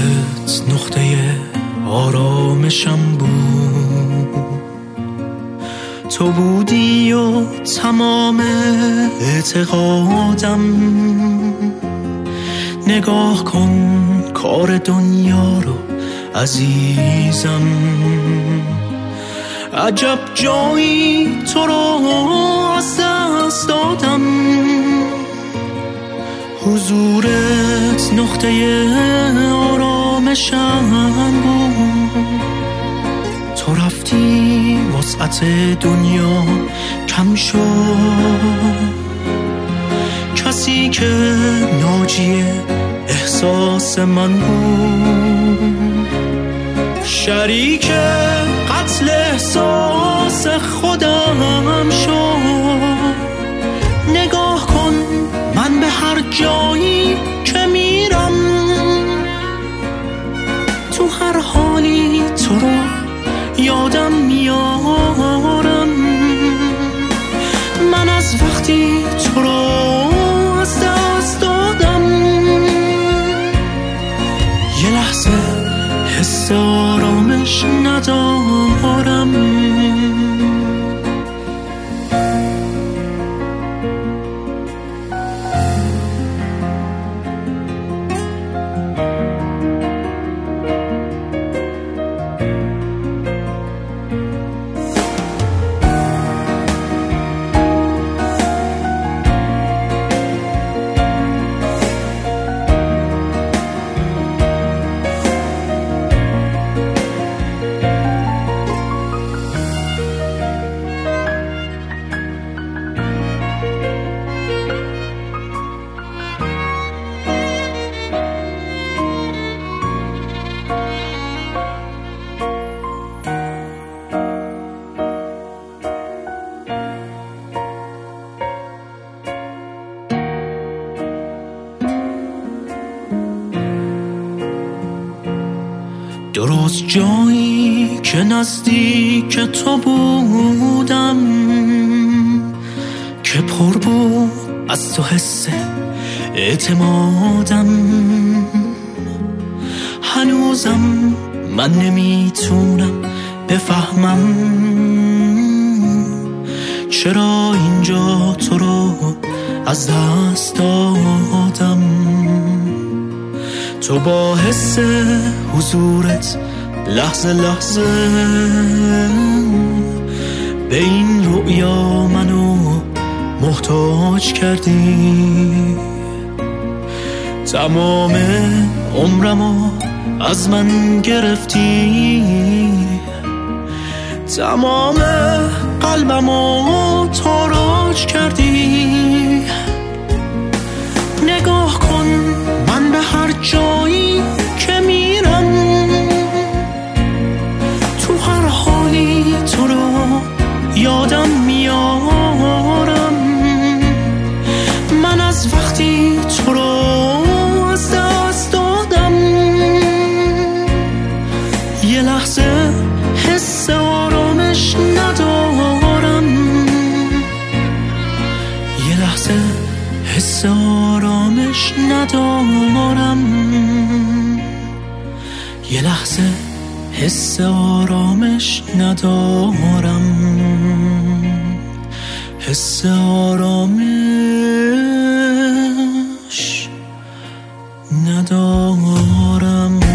حضورت نقطه آرامشم بود، تو بودی و تمام اعتقادم. نگاه کن کار دنیا رو عزیزم، عجب جایی تو رو از دست دادم. حضورت نقطه آرامشم بود، تو رفتی وسعت دنیا کم شد. کسی که ناجی احساس من بود، شریک قتل احساس خودم شد. نگاه کن من به هر جایی که میرم، تو هر حالی تو رو یادم میارم. من از وقتی تو رو از دست دادم، یه لحظه حس آرامش ندارم. درست جایی که نزدیک تو بودم، که پر بود از تو حس اعتمادم. هنوزم من نمیتونم بفهمم چرا اینجا تو رو از دست دادم. تو با حس حضورت لحظه لحظه به این رؤیا منو محتاج کردی. تمام عمرمو از من گرفتی، تمام قلبمو تاراج کردی. نگاه کن من به هر جایی که میرم، تو هر حالی تو رو یادم میارم. من از وقتی تو رو از دست دادم، یه لحظه حس آرامش ندارم. یه لحظه حس آرامش ندارم. یه لحظه حس آرامش ندارم. حس آرامش ندارم.